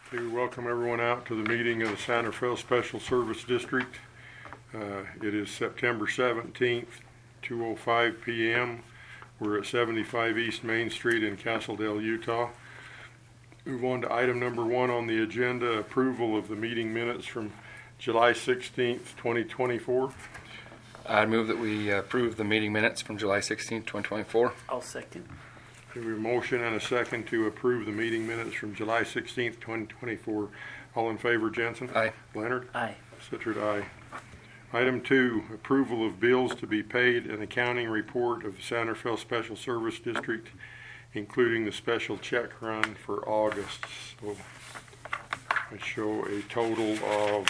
To welcome everyone out to the meeting of the Santa Fe Special Service District. It is September 17th, 2:05 p.m. We're at 75 East Main Street in Castledale, Utah. Move on to item number 1 on the agenda, approval of the meeting minutes from July 16th, 2024. I move that we approve the meeting minutes from July 16th, 2024. I'll second. We have a motion and a second to approve the meeting minutes from July 16th, 2024. All in favor, Jensen? Aye. Leonard? Aye. Sittard, aye. Item 2, approval of bills to be paid and accounting report of the Santa Fe Special Service District, including the special check run for August. So I show a total of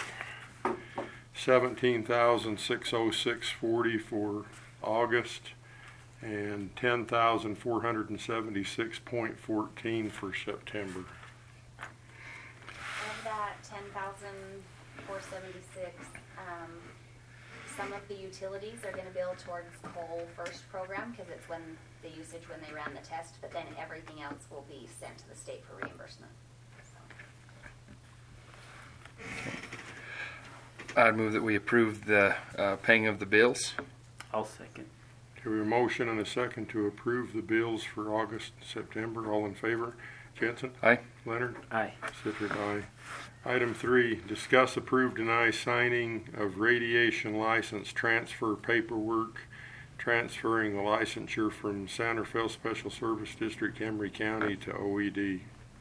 $17,606.40 for August and $10,476.14 for September. Of that $10,476, some of the utilities are going to bill towards the whole first program because it's when the usage when they ran the test, but then everything else will be sent to the state for reimbursement. I move that we approve the paying of the bills. I'll second. We have a motion and a second to approve the bills for August and September. All in favor? Jensen? Aye. Leonard? Aye. Sittard, aye. Item 3, discuss, approve, deny signing of radiation license transfer paperwork, transferring the licensure from Santa Fe Special Service District, Emery County to OED.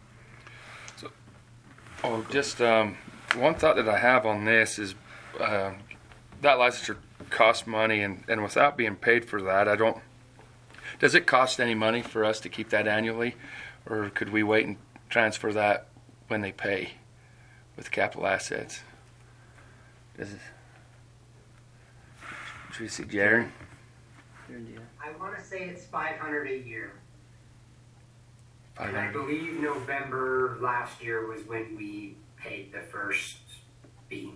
Just one thought that I have on this is that licensure costs money, and without being paid for that, does it cost any money for us to keep that annually, or could we wait and transfer that when they pay with capital assets? Should we see Jerry? I want to say it's $500 a year. And I 500. believe November last year was when we paid the first fee.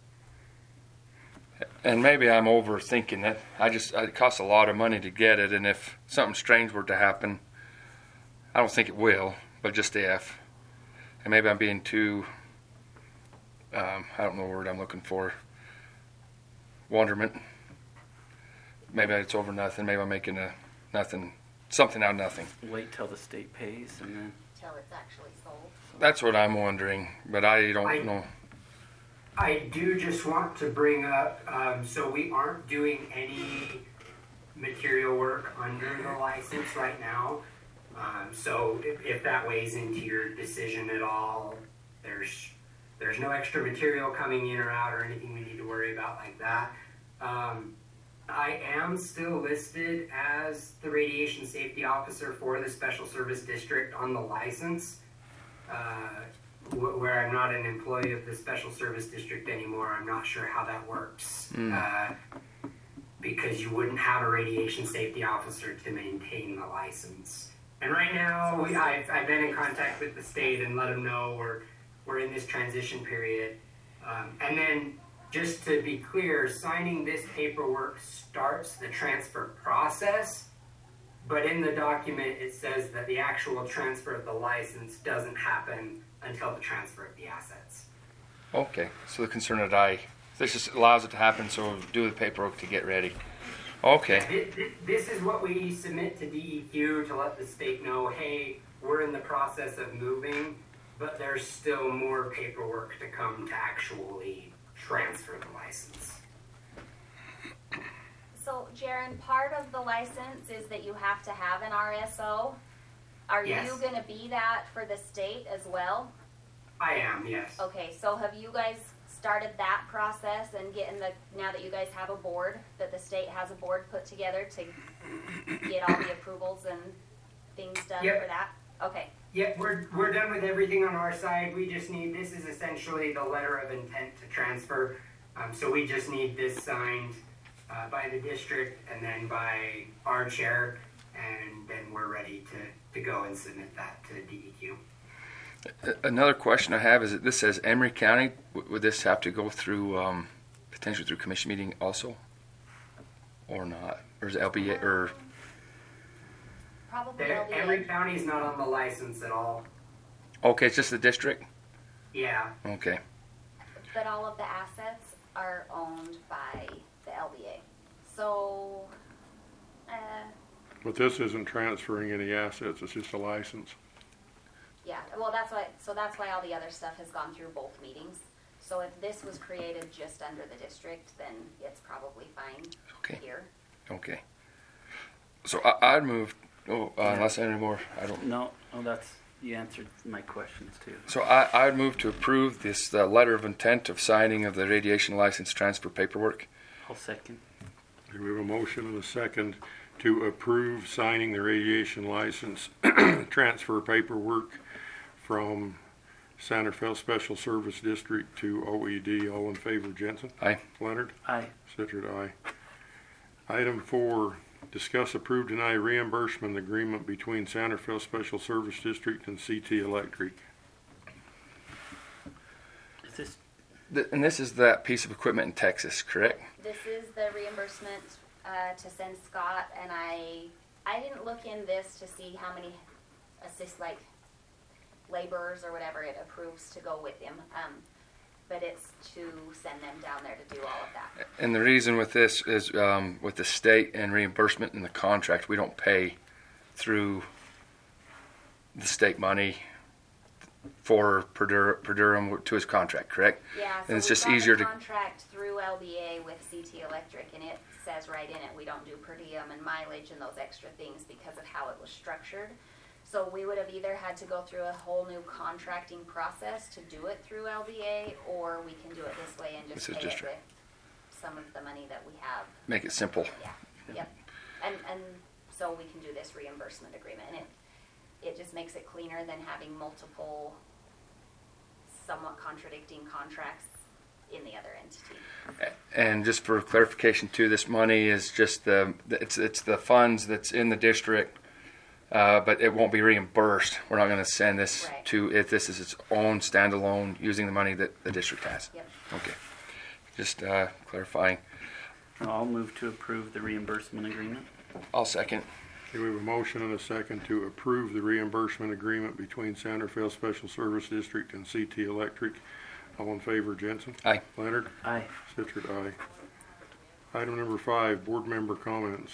And maybe I'm overthinking it. It costs a lot of money to get it, and if something strange were to happen, I don't think it will, but just if. And maybe I'm being too, I don't know the word I'm looking for, wonderment. Maybe it's over nothing. Maybe I'm making something out of nothing. Wait till the state pays and then. Till it's actually sold. That's what I'm wondering, but I don't know. I do just want to bring up, so we aren't doing any material work under the license right now. So if that weighs into your decision at all, there's no extra material coming in or out or anything we need to worry about like that. I am still listed as the radiation safety officer for the Special Service District on the license. Where I'm not an employee of the Special Service District anymore. I'm not sure how that works because you wouldn't have a radiation safety officer to maintain the license. And right now, I've been in contact with the state and let them know we're in this transition period. And then, just to be clear, signing this paperwork starts the transfer process. But in the document, it says that the actual transfer of the license doesn't happen until the transfer of the assets. Okay, so the concern this just allows it to happen, so we'll do the paperwork to get ready. Okay. This is what we submit to DEQ to let the state know, hey, we're in the process of moving, but there's still more paperwork to come to actually transfer the license. So, Jaron, part of the license is that you have to have an RSO. Are Yes. you going to be that for the state as well? I am, yes. Okay, so have you guys started that process and now that you guys have a board, that the state has a board put together to get all the approvals and things done Yep. for that? Okay. Yep, we're done with everything on our side. We just need, this is essentially the letter of intent to transfer. So we just need this signed by the district and then by our chair, and then we're ready to go and submit that to DEQ. Another question I have is that this says Emery County. Would this have to go through, potentially through commission meeting also? Or not? Or is it LBA, or? Probably LBA. Emery County is not on the license at all. Okay, it's just the district? Yeah. Okay. But all of the assets are owned by the LBA. So, But this isn't transferring any assets, it's just a license. yeah, well, that's why all the other stuff has gone through both meetings. So if this was created just under the district, then it's probably fine Okay. here. Okay. So I'd move. Unless any more, I don't. No, you answered my questions too. So I'd move to approve this letter of intent of signing of the radiation license transfer paperwork. I'll second. We have a motion and a second to approve signing the radiation license transfer paperwork from Santa Fe Special Service District to OED. All in favor, Jensen? Aye. Leonard? Aye. Situate, aye. Item 4, discuss, approve, deny reimbursement agreement between Santa Fe Special Service District and CT Electric. Is this, And this is that piece of equipment in Texas, correct? This is the reimbursement to send Scott, and I didn't look in this to see how many laborers or whatever it approves to go with him. But it's to send them down there to do all of that. And the reason with this is with the state and reimbursement in the contract, we don't pay through the state money for per Durham to his contract, correct? Yeah, so And it's we've just got easier the to. contract through LBA with CT Electric, and it says right in it we don't do per diem and mileage and those extra things because of how it was structured. So we would have either had to go through a whole new contracting process to do it through LBA, or we can do it this way and just This is pay it district. with some of the money that we have. Make it simple. Yeah, yep. And so we can do this reimbursement agreement, and it just makes it cleaner than having multiple somewhat contradicting contracts in the other entity. And just for clarification too, this money is just it's the funds that's in the district, but it won't be reimbursed. We're not going to send this Right. to it. This is its own standalone using the money that the district has. Yep. Okay. Just clarifying. I'll move to approve the reimbursement agreement. I'll second. Okay, we have a motion and a second to approve the reimbursement agreement between Santa Fe Special Service District and CT Electric. All in favor, Jensen? Aye. Leonard? Aye. Situate, aye. Item number 5, board member comments.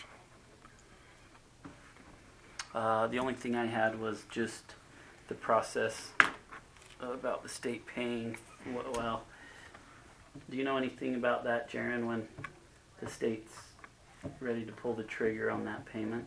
The only thing I had was just the process about the state paying. Well, do you know anything about that, Jaron, when the state's ready to pull the trigger on that payment?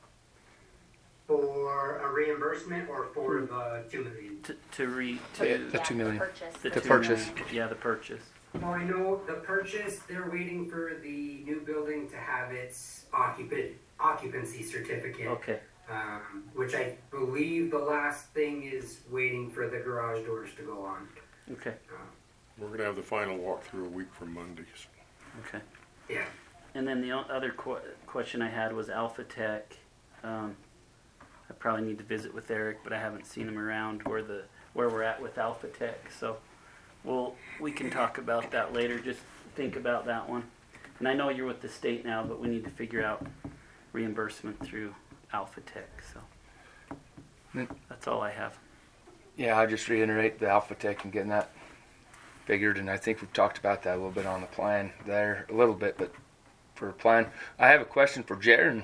For a reimbursement or for the $2 million? The The $2 million. Purchase. the The 2 purchase. million. Yeah, the purchase. Well, I know the purchase, they're waiting for the new building to have its occupancy certificate. Okay. Which I believe the last thing is waiting for the garage doors to go on. Okay. We're going to have the final walkthrough a week from Mondays. Okay. Yeah. And then the other question I had was Alpha Tech. I probably need to visit with Eric, but I haven't seen him around where we're at with Alpha Tech. So we can talk about that later. Just think about that one. And I know you're with the state now, but we need to figure out reimbursement through Alpha Tech. So that's all I have. Yeah, I'll just reiterate the Alpha Tech and getting that figured, and I think we've talked about that a little bit on the plan there, a little bit, but for a plan. I have a question for Jaron.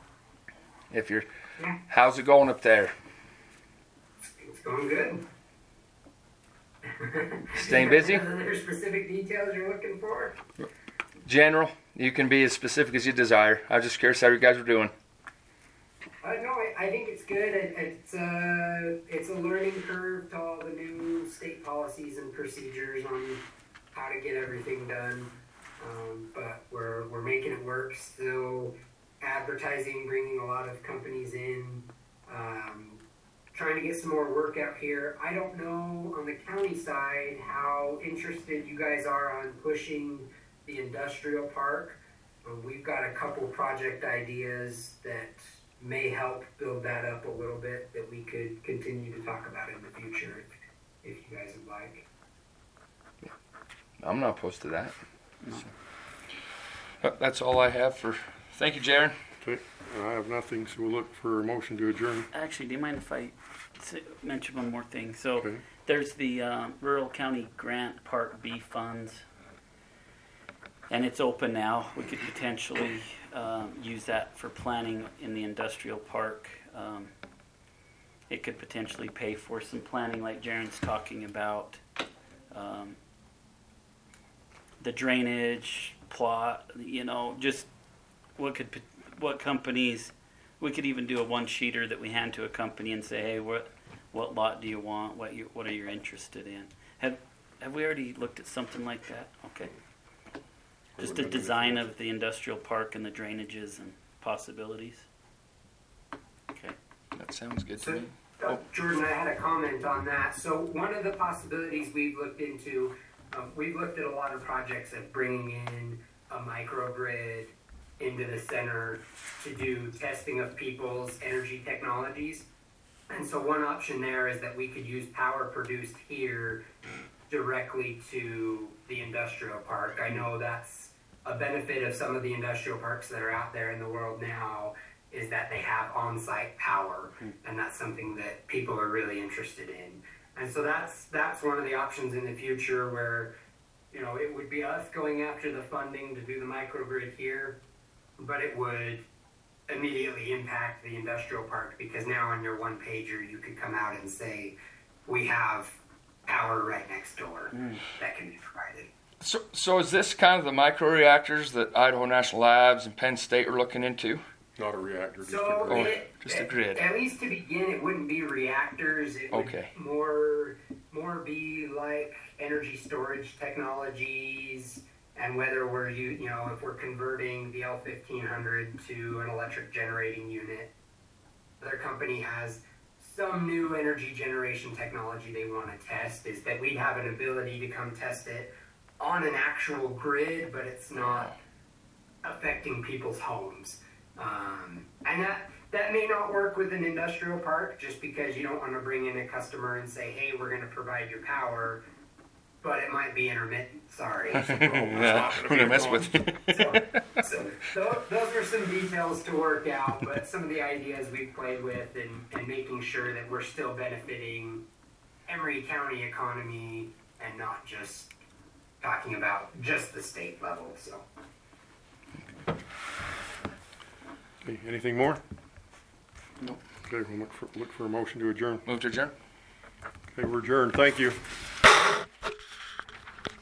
How's it going up there? It's going good. Staying busy? Are there specific details you're looking for? General, you can be as specific as you desire. I was just curious how you guys were doing. No, I think it's good. It's a learning curve to all the new state policies and procedures on how to get everything done. But we're making it work. Still advertising, bringing a lot of companies in, trying to get some more work out here. I don't know on the county side how interested you guys are on pushing the industrial park. We've got a couple project ideas that may help build that up a little bit that we could continue to talk about in the future if you guys would like. I'm not opposed to that. So, that's all I have for. Thank you, Jaron. Okay, I have nothing, so we'll look for a motion to adjourn. Actually, do you mind if I mention one more thing? So Okay. there's the Rural County Grant Part B funds, and it's open now. We could potentially use that for planning in the industrial park. It could potentially pay for some planning like Jaron's talking about. The drainage plot, just what companies, we could even do a one-sheeter that we hand to a company and say, hey, what lot do you want? What are you interested in? Have we already looked at something like that? Okay. Just a design of the industrial park and the drainages and possibilities. Okay. That sounds good to So, me. Jordan, I had a comment on that. So one of the possibilities we've looked into, we've looked at a lot of projects of bringing in a microgrid into the center to do testing of people's energy technologies. And so one option there is that we could use power produced here directly to the industrial park. I know that's a benefit of some of the industrial parks that are out there in the world now, is that they have on-site power, and that's something that people are really interested in. And so that's one of the options in the future where, it would be us going after the funding to do the microgrid here, but it would immediately impact the industrial park, because now on your one pager you could come out and say, we have power right next door that can be provided. So is this kind of the microreactors that Idaho National Labs and Penn State are looking into? Not a reactor, just So a grid. just a grid. At least to begin, it wouldn't be reactors. It would Okay. more be like energy storage technologies, and whether we're if we're converting the L1500 to an electric generating unit. Other company has some new energy generation technology they want to test. Is that we'd have an ability to come test it on an actual grid, but it's not affecting people's homes. And that may not work with an industrial park, just because you don't want to bring in a customer and say, hey, we're going to provide your power, but it might be intermittent. Sorry. Yeah, I'm gonna mess with you. So those are some details to work out, but some of the ideas we've played with and making sure that we're still benefiting Emery County economy and not just talking about just the state level. So. Okay, anything more? Nope. Okay, we'll look for a motion to adjourn. Move to adjourn. Okay, we're adjourned. Thank you.